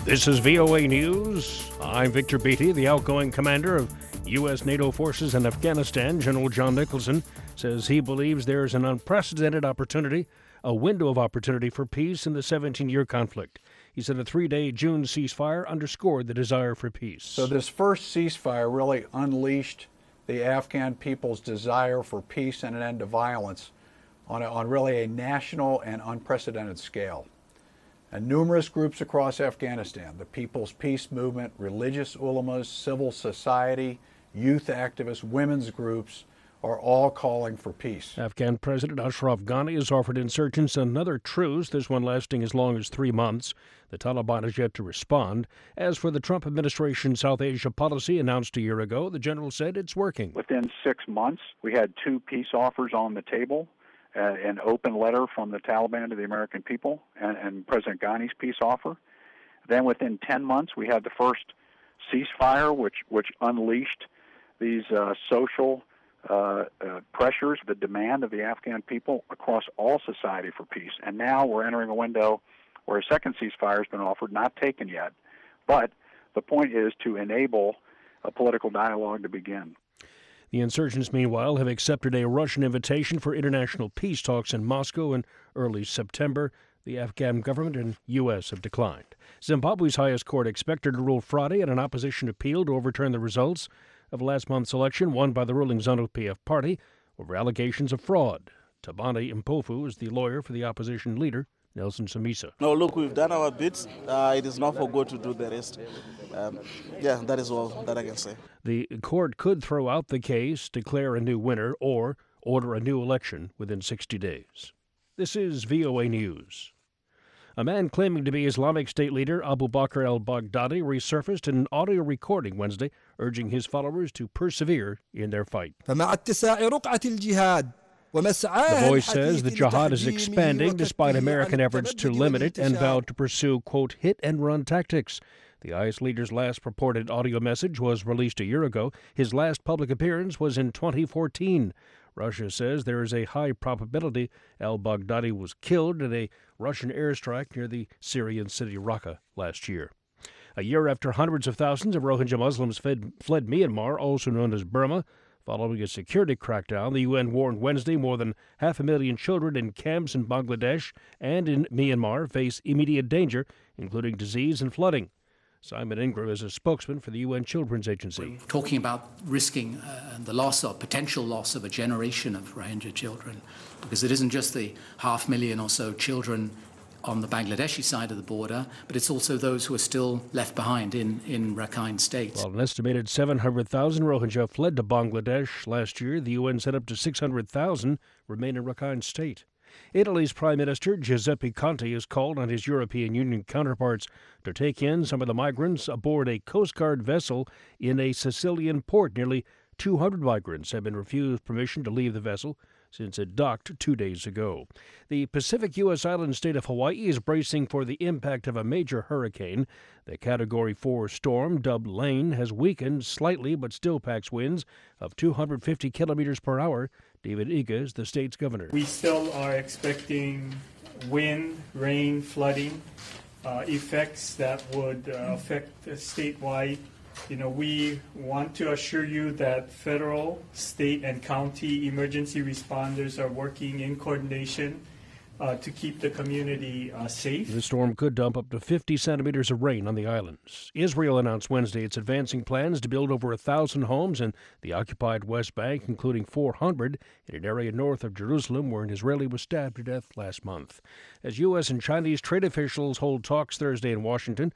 This is VOA News. I'm Victor Beatty. The outgoing commander of U.S. NATO forces in Afghanistan, General John Nicholson, says he believes there is an unprecedented opportunity, a window of opportunity for peace in the 17-year conflict. He said a 3-day June ceasefire underscored the desire for peace. So this first ceasefire really unleashed the Afghan people's desire for peace and an end to violence on really a national and unprecedented scale. And numerous groups across Afghanistan, the People's Peace Movement, religious ulamas, civil society, youth activists, women's groups, are all calling for peace. Afghan President Ashraf Ghani has offered insurgents another truce, this one lasting as long as 3 months. The Taliban has yet to respond. As for the Trump administration's South Asia policy announced a year ago, the general said it's working. Within 6 months, we had 2 peace offers on the table. An open letter from the Taliban to the American people and President Ghani's peace offer. Then within 10 months, we had the first ceasefire, which unleashed these social pressures, the demand of the Afghan people across all society for peace. And now we're entering a window where a second ceasefire has been offered, not taken yet. But the point is to enable a political dialogue to begin. The insurgents, meanwhile, have accepted a Russian invitation for international peace talks in Moscow in early September. The Afghan government and U.S. have declined. Zimbabwe's highest court expected to rule Friday in an opposition appeal to overturn the results of last month's election won by the ruling ZANU-PF party over allegations of fraud. Tabani Mpofu is the lawyer for the opposition leader, Nelson Chamisa. No, look, we've done our bits. It is not for God to do the rest. That is all that I can say. The court could throw out the case, declare a new winner, or order a new election within 60 days. This is VOA News. A man claiming to be Islamic State leader Abu Bakr al-Baghdadi resurfaced in an audio recording Wednesday, urging his followers to persevere in their fight. The voice says the jihad is expanding despite American efforts to limit it and vowed to pursue, quote, hit-and-run tactics. The IS leader's last purported audio message was released a year ago. His last public appearance was in 2014. Russia says there is a high probability al-Baghdadi was killed in a Russian airstrike near the Syrian city Raqqa last year. A year after hundreds of thousands of Rohingya Muslims fled Myanmar, also known as Burma, following a security crackdown, the UN warned Wednesday more than 500,000 children in camps in Bangladesh and in Myanmar face immediate danger, including disease and flooding. Simon Ingram is a spokesman for the UN Children's Agency. We're talking about risking the loss or potential loss of a generation of Rohingya children, because it isn't just the 500,000 or so children on the Bangladeshi side of the border, but it's also those who are still left behind in Rakhine State. While an estimated 700,000 Rohingya fled to Bangladesh last year, the UN said up to 600,000 remain in Rakhine State. Italy's Prime Minister Giuseppe Conte has called on his European Union counterparts to take in some of the migrants aboard a Coast Guard vessel in a Sicilian port. Nearly 200 migrants have been refused permission to leave the vessel since it docked 2 days ago. The Pacific U.S. island state of Hawaii is bracing for the impact of a major hurricane. The Category 4 storm, dubbed Lane, has weakened slightly but still packs winds of 250 kilometers per hour. David Iga is the state's governor. We still are expecting wind, rain, flooding effects that would affect statewide. We want to assure you that federal, state, and county emergency responders are working in coordination to keep the community safe. The storm could dump up to 50 centimeters of rain on the islands. Israel announced Wednesday its advancing plans to build over 1,000 homes in the occupied West Bank, including 400 in an area north of Jerusalem where an Israeli was stabbed to death last month. As U.S. and Chinese trade officials hold talks Thursday in Washington,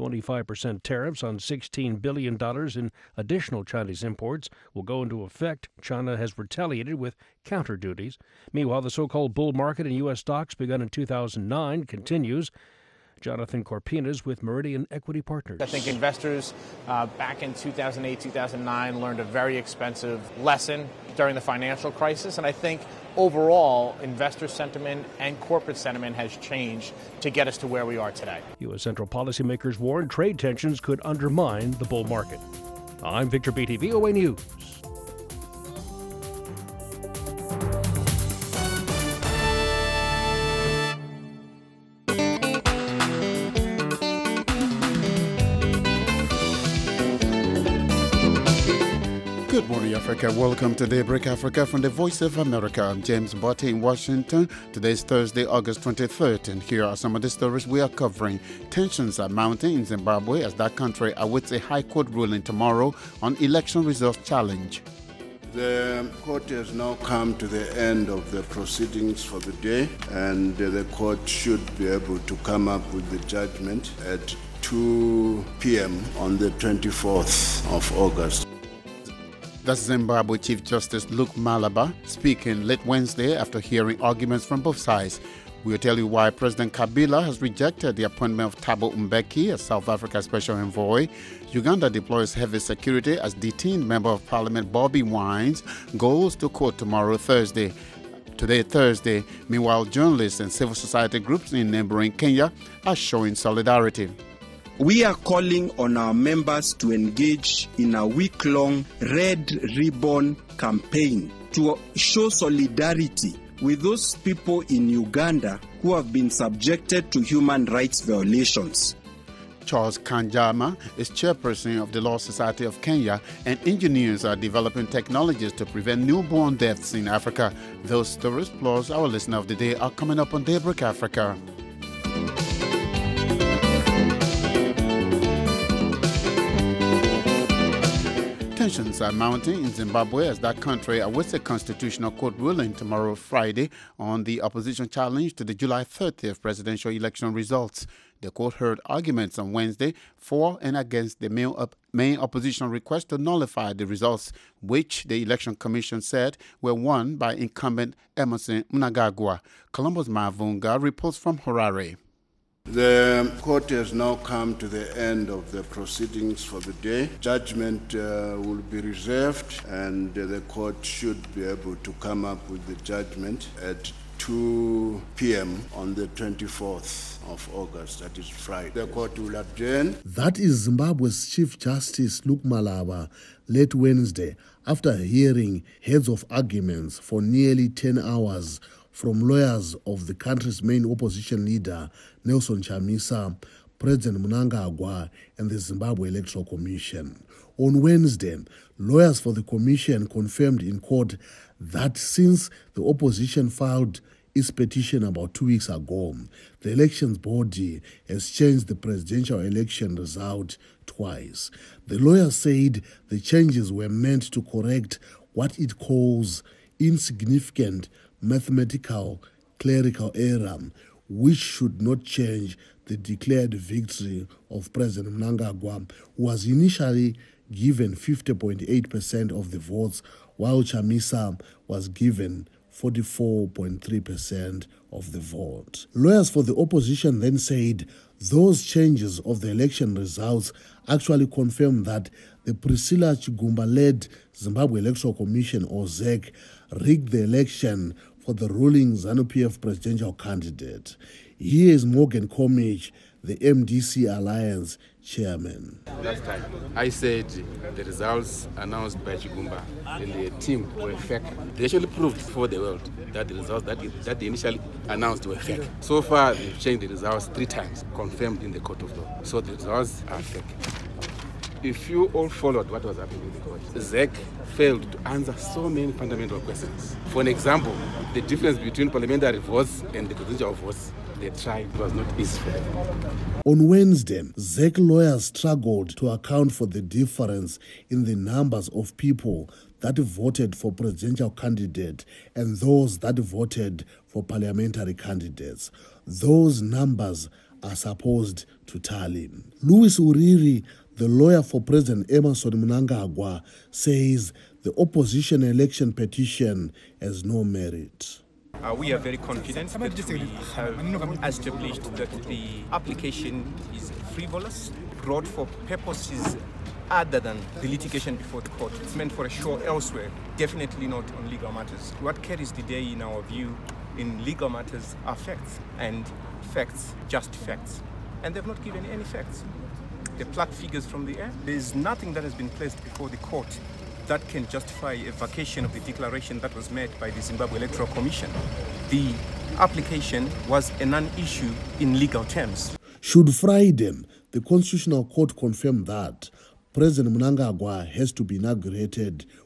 25% tariffs on $16 billion in additional Chinese imports will go into effect. China has retaliated with counter duties. Meanwhile, the so-called bull market in U.S. stocks begun in 2009 continues. Jonathan Corpinas with Meridian Equity Partners. I think investors back in 2008, 2009 learned a very expensive lesson during the financial crisis, and I think overall investor sentiment and corporate sentiment has changed to get us to where we are today. U.S. central policymakers warn trade tensions could undermine the bull market. I'm Victor Beatty, VOA News. Good morning, Africa. Welcome to Daybreak Africa from the Voice of America. I'm James Botte in Washington. Today is Thursday, August 23rd, and here are some of the stories we are covering. Tensions are mounting in Zimbabwe as that country awaits a high court ruling tomorrow on election results challenge. The court has now come to the end of the proceedings for the day, and the court should be able to come up with the judgment at 2 p.m. on the 24th of August. That's Zimbabwe Chief Justice Luke Malaba speaking late Wednesday after hearing arguments from both sides. We'll tell you why President Kabila has rejected the appointment of Thabo Mbeki as South Africa's special envoy. Uganda deploys heavy security as detained Member of Parliament Bobby Wines goes to court tomorrow, Thursday. Today, Thursday. Meanwhile, journalists and civil society groups in neighboring Kenya are showing solidarity. We are calling on our members to engage in a week-long Red Ribbon campaign to show solidarity with those people in Uganda who have been subjected to human rights violations. Charles Kanjama is chairperson of the Law Society of Kenya, and engineers are developing technologies to prevent newborn deaths in Africa. Those stories plus our listener of the day are coming up on Daybreak Africa. Tensions are mounting in Zimbabwe as that country awaits a constitutional court ruling tomorrow, Friday, on the opposition challenge to the July 30th presidential election results. The court heard arguments on Wednesday for and against the main opposition request to nullify the results, which the Election Commission said were won by incumbent Emmerson Mnangagwa. Columbus Mavunga reports from Harare. The court has now come to the end of the proceedings for the day. Judgment will be reserved, and the court should be able to come up with the judgment at 2 p.m. on the 24th of August, that is Friday. The court will adjourn. That is Zimbabwe's Chief Justice Luke Malaba late Wednesday after hearing heads of arguments for nearly 10 hours from lawyers of the country's main opposition leader, Nelson Chamisa, President Mnangagwa, and the Zimbabwe Electoral Commission. On Wednesday, lawyers for the commission confirmed in court that since the opposition filed its petition about 2 weeks ago, the elections body has changed the presidential election result twice. The lawyers said the changes were meant to correct what it calls insignificant mathematical clerical error, which should not change the declared victory of President Mnangagwa, who was initially given 50.8% of the votes, while Chamisa was given 44.3% of the vote. Lawyers for the opposition then said those changes of the election results actually confirm that the Priscilla Chigumba-led Zimbabwe Electoral Commission, or ZEC, rigged the election for the ruling ZANU-PF presidential candidate. Here is Morgan Comich, the MDC Alliance chairman. Last time, I said the results announced by Chigumba and the team were fake. They actually proved for the world that the results that they initially announced were fake. So far, they've changed the results 3 times, confirmed in the court of law. So the results are fake. If you all followed what was happening in the court, ZEC failed to answer so many fundamental questions. For an example, the difference between parliamentary votes and the presidential votes, they tried, it was not easy for them. On Wednesday, ZEC lawyers struggled to account for the difference in the numbers of people that voted for presidential candidate and those that voted for parliamentary candidates. Those numbers are supposed to tally. Louis Uriri, the lawyer for President Emmerson Mnangagwa, says the opposition election petition has no merit. We are very confident that we have established that the application is frivolous, brought for purposes other than the litigation before the court. It's meant for a show elsewhere, definitely not on legal matters. What carries the day in our view in legal matters are facts, and facts, just facts. And they've not given any facts. They pluck figures from the air. There is nothing that has been placed before the court that can justify a vacation of the declaration that was made by the Zimbabwe Electoral Commission. The application was a non-issue in legal terms. Should Friday, the Constitutional Court confirm that President Mnangagwa has to be inaugurated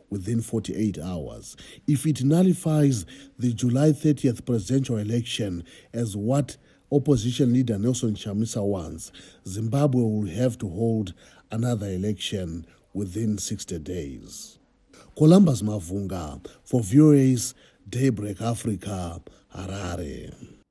within 48 hours. If it nullifies the July 30th presidential election as what opposition leader Nelson Chamisa wants, Zimbabwe will have to hold another election within 60 days. Columbus Mavunga for VOA's Daybreak Africa, Harare.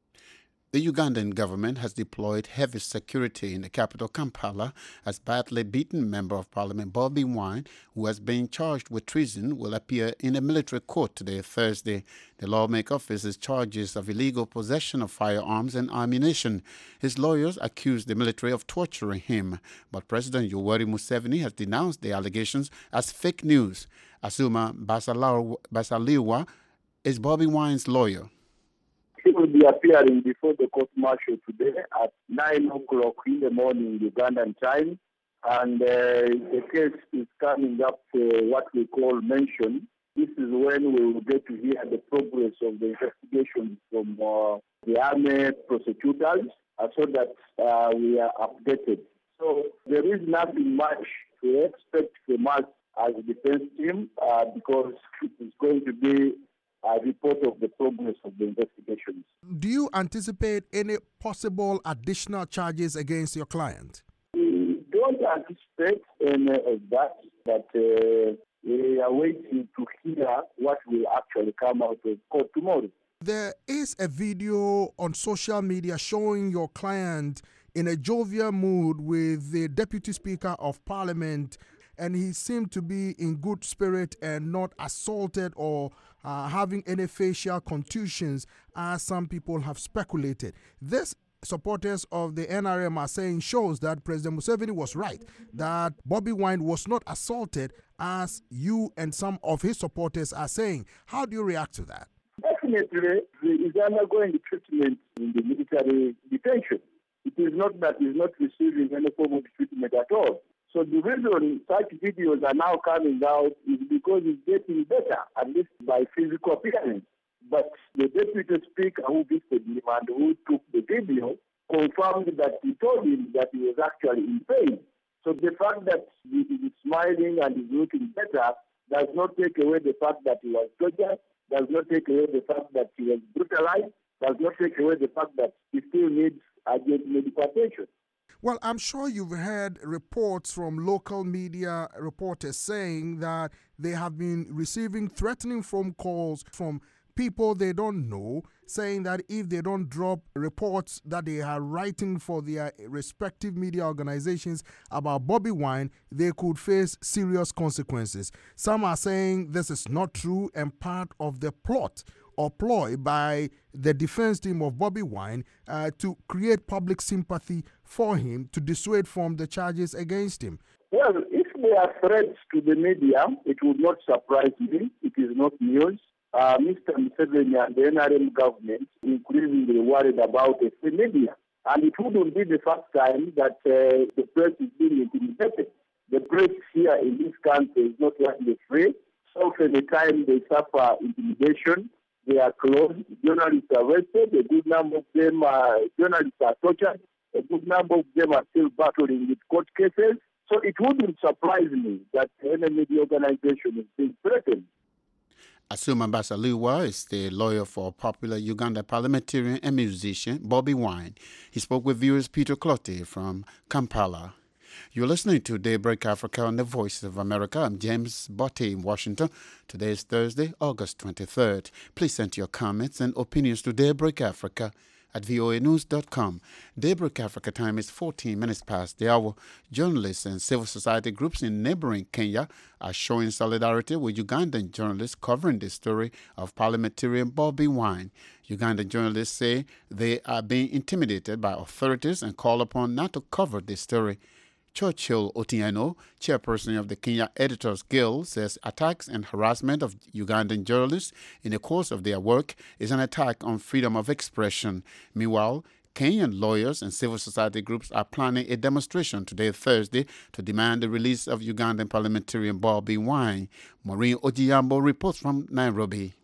The Ugandan government has deployed heavy security in the capital Kampala as badly beaten Member of Parliament Bobi Wine, who has been charged with treason, will appear in a military court today, Thursday. The lawmaker faces charges of illegal possession of firearms and ammunition. His lawyers accuse the military of torturing him, but President Yoweri Museveni has denounced the allegations as fake news. Asuma Basaliwa is Bobi Wine's lawyer. He will be appearing before the court-martial today at 9 o'clock in the morning, Ugandan time. And the case is coming up for what we call mention. This is when we will get to hear the progress of the investigation from the army prosecutors so that we are updated. So there is nothing much to expect from us as a defense team because it is going to be a report of the progress of the investigations. Do you anticipate any possible additional charges against your client? We don't anticipate any of that, but we are waiting to hear what will actually come out of court tomorrow. There is a video on social media showing your client in a jovial mood with the Deputy Speaker of Parliament, and he seemed to be in good spirit and not assaulted or having any facial contusions, as some people have speculated. This, supporters of the NRM are saying, shows that President Museveni was right, that Bobi Wine was not assaulted, as you and some of his supporters are saying. How do you react to that? Definitely, he is undergoing treatment in the military detention. It is not that he is not receiving any form of treatment at all. So the reason such videos are now coming out is because he's getting better, at least by physical appearance. But the Deputy Speaker who visited him and who took the video confirmed that he told him that he was actually in pain. So the fact that he is smiling and is looking better does not take away the fact that he was tortured, does not take away the fact that he was brutalized, does not take away the fact that he still needs urgent medical attention. Well, I'm sure you've heard reports from local media reporters saying that they have been receiving threatening phone calls from people they don't know, saying that if they don't drop reports that they are writing for their respective media organizations about Bobi Wine, they could face serious consequences. Some are saying this is not true and part of the plot or ploy by the defense team of Bobi Wine to create public sympathy for him, to dissuade from the charges against him. Well, if there are threats to the media, it would not surprise me. It is not news. Mr. Museveni and the NRM government increasingly worried about the free media. And it wouldn't be the first time that the press is being intimidated. The press here in this country is not widely free. So for the time they suffer intimidation, they are closed, journalists are arrested, a good number of them journalists are tortured, a good number of them are still battling with court cases. So it wouldn't surprise me that any media organization is being threatened. Asuma Basaliwa is the lawyer for popular Uganda parliamentarian and musician Bobi Wine. He spoke with viewers Peter Clottey from Kampala. You're listening to Daybreak Africa on the Voice of America. I'm James Botte in Washington. Today is Thursday, August 23rd. Please send your comments and opinions to Daybreak Africa at voanews.com. Daybreak Africa time is 14 minutes past the hour. Journalists and civil society groups in neighboring Kenya are showing solidarity with Ugandan journalists covering the story of parliamentarian Bobi Wine. Ugandan journalists say they are being intimidated by authorities and call upon not to cover this story. Churchill Otieno, chairperson of the Kenya Editors Guild, says attacks and harassment of Ugandan journalists in the course of their work is an attack on freedom of expression. Meanwhile, Kenyan lawyers and civil society groups are planning a demonstration today, Thursday, to demand the release of Ugandan parliamentarian Bobi Wine. Maureen Ojiambo reports from Nairobi.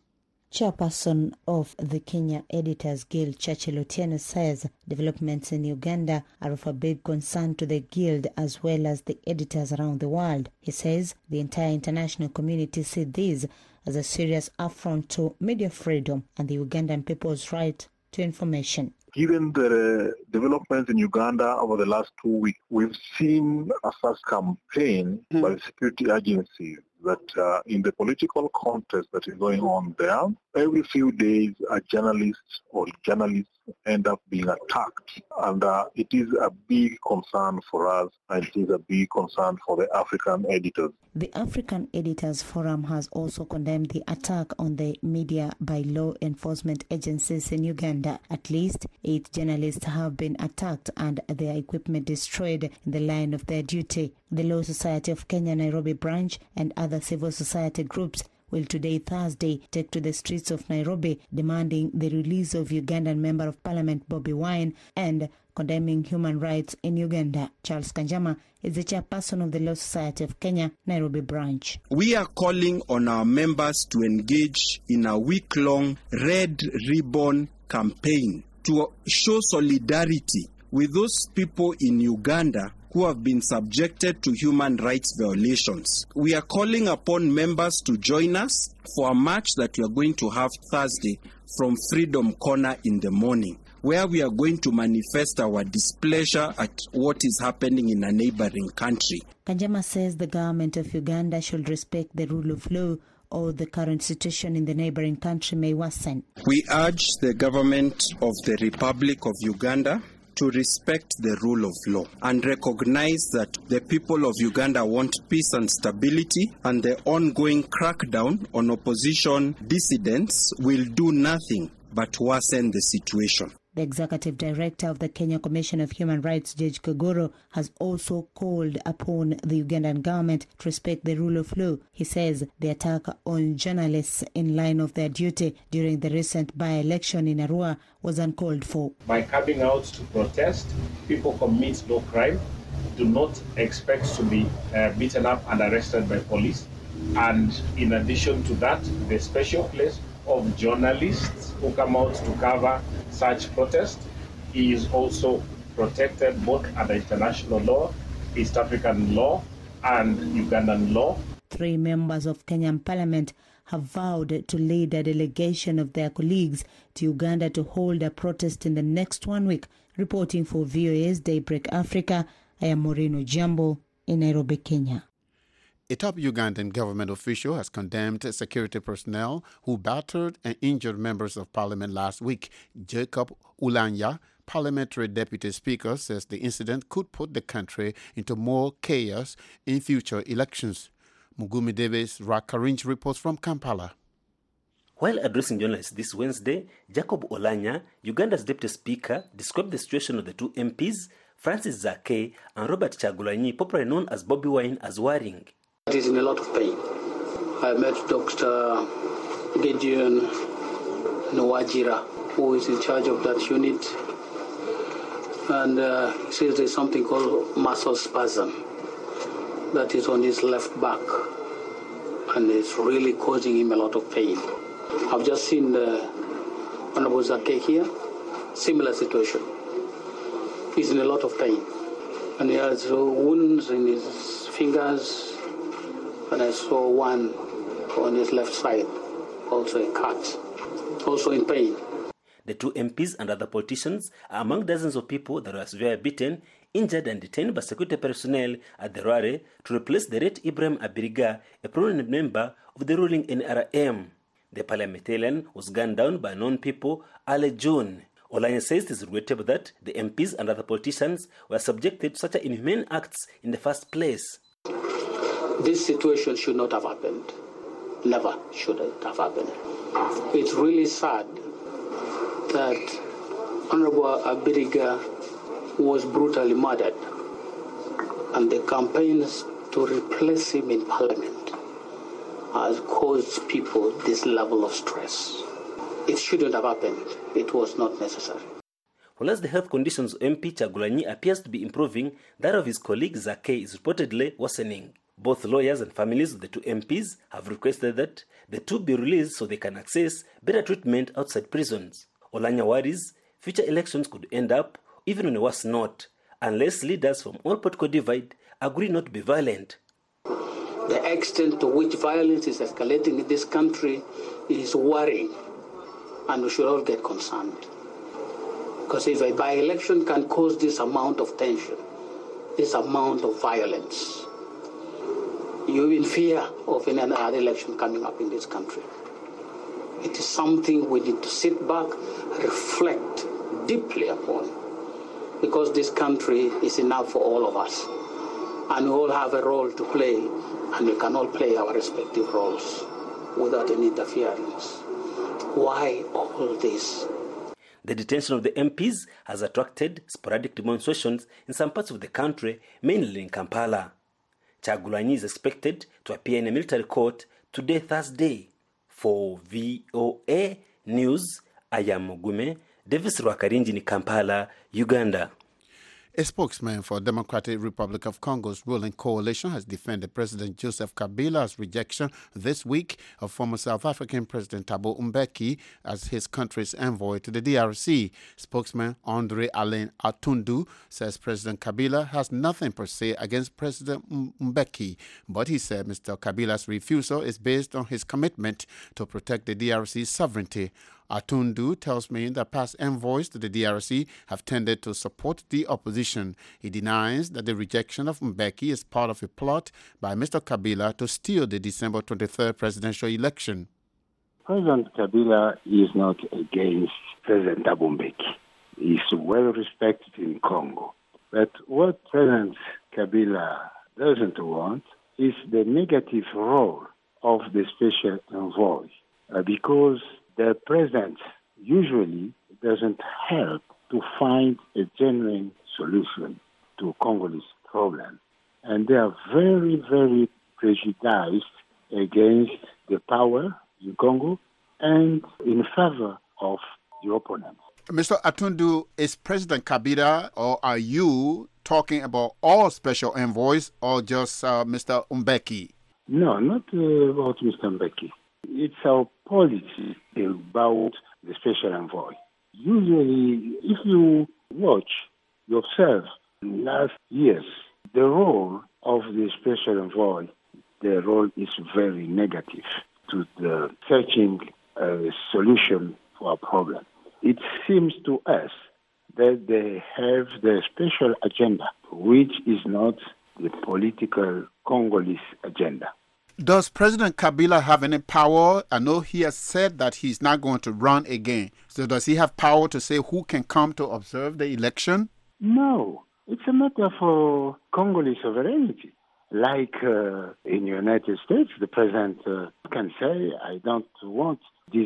Chairperson of the Kenya Editors Guild, Churchill Otieno, says developments in Uganda are of a big concern to the guild as well as the editors around the world. He says the entire international community see this as a serious affront to media freedom and the Ugandan people's right to information. Given the developments in Uganda over the last 2 weeks, we've seen a first campaign by the security agencies that in the political contest that is going on there, every few days a journalist or journalists end up being attacked. And it is a big concern for us, and it is a big concern for the African editors. The African Editors Forum has also condemned the attack on the media by law enforcement agencies in Uganda. At least 8 journalists have been attacked and their equipment destroyed in the line of their duty. The Law Society of Kenya Nairobi branch and other civil society groups will today, Thursday, take to the streets of Nairobi demanding the release of Ugandan Member of Parliament Bobi Wine and condemning human rights in Uganda. Charles Kanjama is the chairperson of the Law Society of Kenya Nairobi branch. We are calling on our members to engage in a week-long Red Ribbon campaign to show solidarity with those people in Uganda who have been subjected to human rights violations. We are calling upon members to join us for a march that we are going to have Thursday from Freedom Corner in the morning, where we are going to manifest our displeasure at what is happening in a neighboring country. Kanjama says the government of Uganda should respect the rule of law or the current situation in the neighboring country may worsen. We urge the government of the Republic of Uganda to respect the rule of law and recognize that the people of Uganda want peace and stability, and the ongoing crackdown on opposition dissidents will do nothing but worsen the situation. The executive director of the Kenya Commission of Human Rights, Judge Kagoro, has also called upon the Ugandan government to respect the rule of law. He says the attack on journalists in line of their duty during the recent by-election in Arua was uncalled for. By coming out to protest, people commit no crime, do not expect to be beaten up and arrested by police. And in addition to that, the special place of journalists who come out to cover such protest is also protected both under international law, East African law, and Ugandan law. 3 members of Kenyan Parliament have vowed to lead a delegation of their colleagues to Uganda to hold a protest in the next 1 week. Reporting for VOA's Daybreak Africa, I am Moreno Jambo in Nairobi, Kenya. A top Ugandan government official has condemned security personnel who battered and injured members of parliament last week. Jacob Ulanya, parliamentary deputy speaker, says the incident could put the country into more chaos in future elections. Mugumi Davis Rakarinch reports from Kampala. While addressing journalists this Wednesday, Jacob Olanya, Uganda's deputy speaker, described the situation of the 2 MPs, Francis Zake and Robert Chagulanyi, popularly known as Bobi Wine, as worrying. It is in a lot of pain. I met Dr. Gideon Nwajira, who is in charge of that unit, and he says there's something called muscle spasm that is on his left back, and it's really causing him a lot of pain. I've just seen Honorable Zake here, similar situation. He's in a lot of pain, and he has wounds in his fingers, and I saw one on his left side, also a cut, also in pain. The 2 MPs and other politicians are among dozens of people that were severely beaten, injured and detained by security personnel at the Rware to replace the late Ibrahim Abiriga, a prominent member of the ruling NRM. The parliamentarian was gunned down by known people early June. Olanya says it is regrettable that the MPs and other politicians were subjected to such inhumane acts in the first place. This situation should not have happened. Never should it have happened. It's really sad that Honorable Abiriga was brutally murdered, and the campaigns to replace him in Parliament has caused people this level of stress. It shouldn't have happened. It was not necessary. Whilst the health conditions of MP Chagulanyi appears to be improving, that of his colleague Zake is reportedly worsening. Both lawyers and families of the two MPs have requested that the two be released so they can access better treatment outside prisons. Olanya worries future elections could end up even on a worse note unless leaders from all political divide agree not to be violent. The extent to which violence is escalating in this country is worrying, and we should all get concerned. Because if a by-election can cause this amount of tension, this amount of violence, you're in fear of another election coming up in this country. It is something we need to sit back, reflect deeply upon, because this country is enough for all of us. And we all have a role to play, and we can all play our respective roles without any interference. Why all this? The detention of the MPs has attracted sporadic demonstrations in some parts of the country, mainly in Kampala. Kyagulanyi is expected to appear in a military court today, Thursday. For VOA News, I am Mugume, Davis Rwakarinji in Kampala, Uganda. A spokesman for Democratic Republic of Congo's ruling coalition has defended President Joseph Kabila's rejection this week of former South African President Thabo Mbeki as his country's envoy to the DRC. Spokesman Andre Alain Atundu says President Kabila has nothing per se against President Mbeki, but he said Mr. Kabila's refusal is based on his commitment to protect the DRC's sovereignty. Atundu tells me that past envoys to the DRC have tended to support the opposition. He denies that the rejection of Mbeki is part of a plot by Mr. Kabila to steal the December 23rd presidential election. President Kabila is not against President Thabo Mbeki. He's well respected in Congo. But what President Kabila doesn't want is the negative role of the special envoy, because the president usually doesn't help to find a genuine solution to Congolese problem. And they are very, very prejudiced against the power in Congo and in favor of the opponents. Mr. Atundu, is President Kabila or are you talking about all special envoys or just Mr. Mbeki? No, not about Mr. Mbeki. It's our policy about the special envoy. Usually, if you watch, you observe last years, the role of the special envoy, the role is very negative to the searching a solution for a problem. It seems to us that they have the special agenda, which is not the political Congolese agenda. Does President Kabila have any power? I know he has said that he's not going to run again. So does he have power to say who can come to observe the election? No. It's a matter for Congolese sovereignty. Like in the United States, the president can say, I don't want this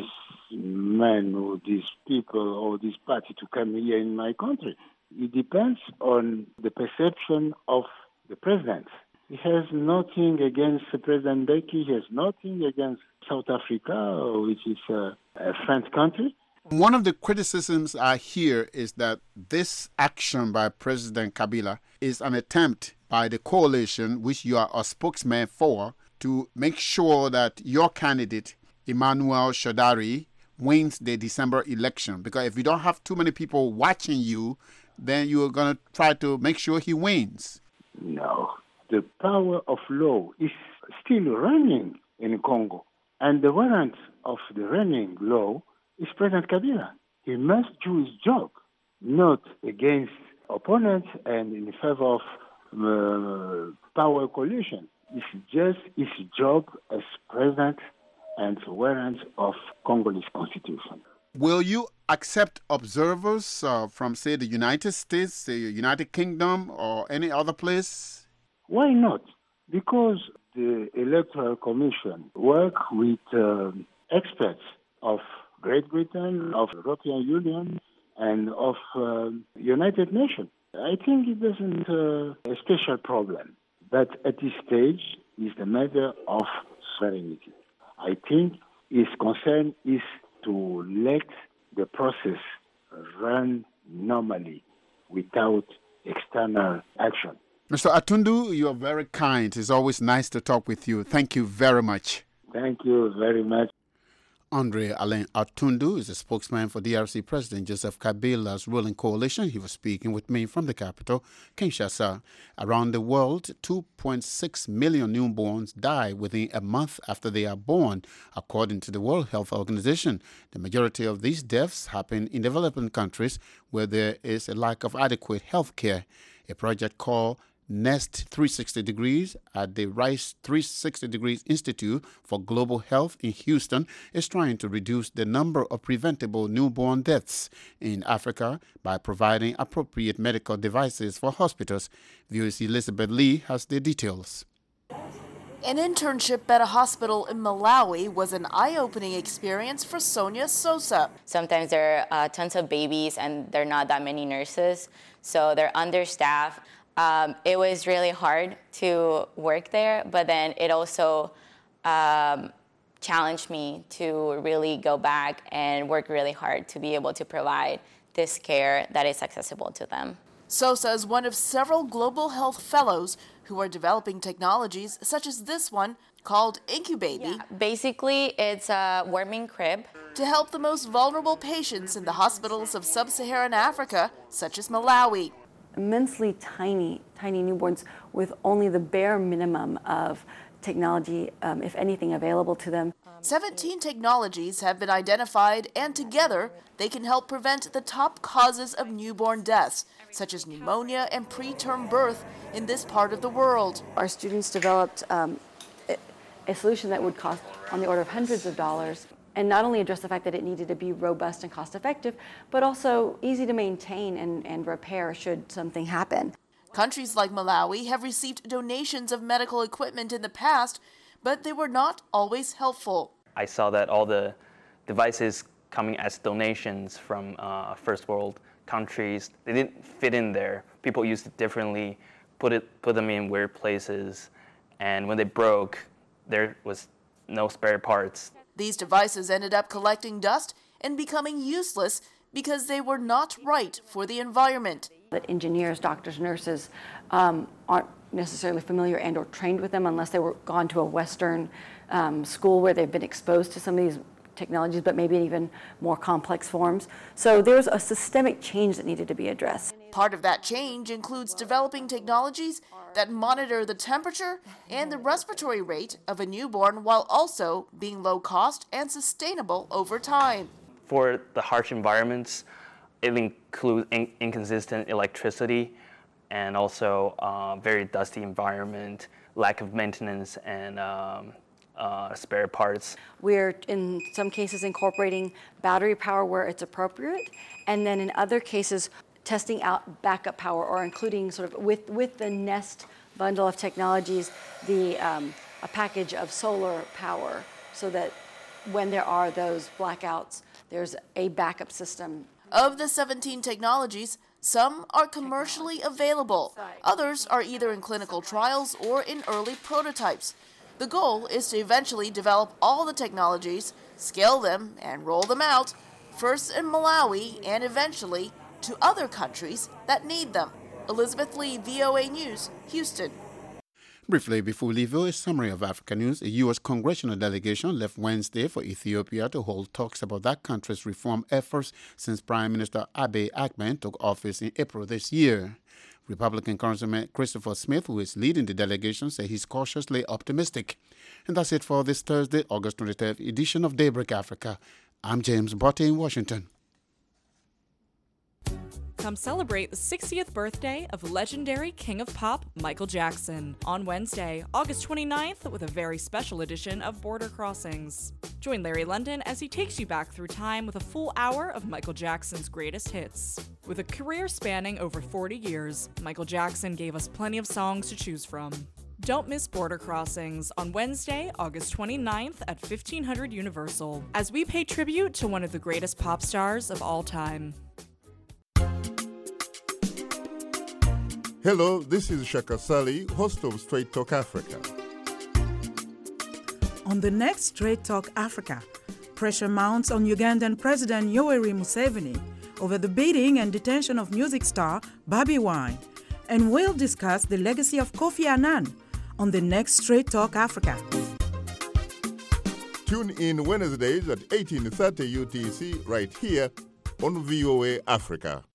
man or these people or this party to come here in my country. It depends on the perception of the president. He has nothing against President Mbeki. He has nothing against South Africa, which is a French country. One of the criticisms I hear is that this action by President Kabila is an attempt by the coalition, which you are a spokesman for, to make sure that your candidate, Emmanuel Shadari, wins the December election. Because if you don't have too many people watching you, then you're going to try to make sure he wins. No. The power of law is still running in Congo. And the warrant of the running law is President Kabila. He must do his job, not against opponents and in favor of power coalition. It's just his job as president and warrant of Congolese constitution. Will you accept observers from, say, the United States, the United Kingdom, or any other place? Why not? Because the Electoral Commission work with experts of Great Britain, of European Union, and of United Nations. I think it isn't a special problem. But at this stage, it's a matter of sovereignty. I think his concern is to let the process run normally without external action. Mr. Atundu, you are very kind. It's always nice to talk with you. Thank you very much. Thank you very much. Andre Alain Atundu is a spokesman for DRC President Joseph Kabila's ruling coalition. He was speaking with me from the capital, Kinshasa. Around the world, 2.6 million newborns die within a month after they are born, according to the World Health Organization. The majority of these deaths happen in developing countries where there is a lack of adequate health care. A project called Nest 360 Degrees at the Rice 360 Degrees Institute for Global Health in Houston is trying to reduce the number of preventable newborn deaths in Africa by providing appropriate medical devices for hospitals. VOA's Elizabeth Lee has the details. An internship at a hospital in Malawi was an eye-opening experience for Sonia Sosa. Sometimes there are tons of babies and there are not that many nurses, so they're understaffed. It was really hard to work there, but then it also challenged me to really go back and work really hard to be able to provide this care that is accessible to them. Sosa is one of several global health fellows who are developing technologies such as this one called Incubaby. Yeah, basically, it's a warming crib to help the most vulnerable patients in the hospitals of sub-Saharan Africa, such as Malawi. Immensely tiny newborns with only the bare minimum of technology, if anything, available to them. 17 technologies have been identified, and together they can help prevent the top causes of newborn deaths, such as pneumonia and preterm birth in this part of the world. Our students developed a solution that would cost on the order of hundreds of dollars, and not only address the fact that it needed to be robust and cost-effective, but also easy to maintain and repair should something happen. Countries like Malawi have received donations of medical equipment in the past, but they were not always helpful. I saw that all the devices coming as donations from first world countries, they didn't fit in there. People used it differently, put them in weird places, and when they broke, there was no spare parts. These devices ended up collecting dust and becoming useless because they were not right for the environment. That engineers, doctors, nurses aren't necessarily familiar and or trained with them unless they were gone to a Western school where they've been exposed to some of these technologies, but maybe in even more complex forms. So there's a systemic change that needed to be addressed. Part of that change includes developing technologies that monitor the temperature and the respiratory rate of a newborn while also being low cost and sustainable over time. For the harsh environments, it includes inconsistent electricity and also very dusty environment, lack of maintenance, and spare parts. We're in some cases incorporating battery power where it's appropriate, and then in other cases testing out backup power, or including sort of with the Nest bundle of technologies, a package of solar power, so that when there are those blackouts, there's a backup system. Of the 17 technologies, some are commercially available. Others are either in clinical trials or in early prototypes. The goal is to eventually develop all the technologies, scale them, and roll them out, first in Malawi and eventually to other countries that need them. Elizabeth Lee, VOA News, Houston. Briefly, before we leave you, a summary of Africa news. A U.S. congressional delegation left Wednesday for Ethiopia to hold talks about that country's reform efforts since Prime Minister Abiy Ahmed took office in April this year. Republican Congressman Christopher Smith, who is leading the delegation, said he's cautiously optimistic. And that's it for this Thursday, August 23rd edition of Daybreak Africa. I'm James Botte in Washington. Come celebrate the 60th birthday of legendary King of Pop, Michael Jackson, on Wednesday, August 29th, with a very special edition of Border Crossings. Join Larry London as he takes you back through time with a full hour of Michael Jackson's greatest hits. With a career spanning over 40 years, Michael Jackson gave us plenty of songs to choose from. Don't miss Border Crossings on Wednesday, August 29th at 1500 Universal, as we pay tribute to one of the greatest pop stars of all time. Hello, this is Shaka Sali, host of Straight Talk Africa. On the next Straight Talk Africa, pressure mounts on Ugandan President Yoweri Museveni over the beating and detention of music star Bobi Wine. and we'll discuss the legacy of Kofi Annan on the next Straight Talk Africa. Tune in Wednesdays at 18:30 UTC right here on VOA Africa.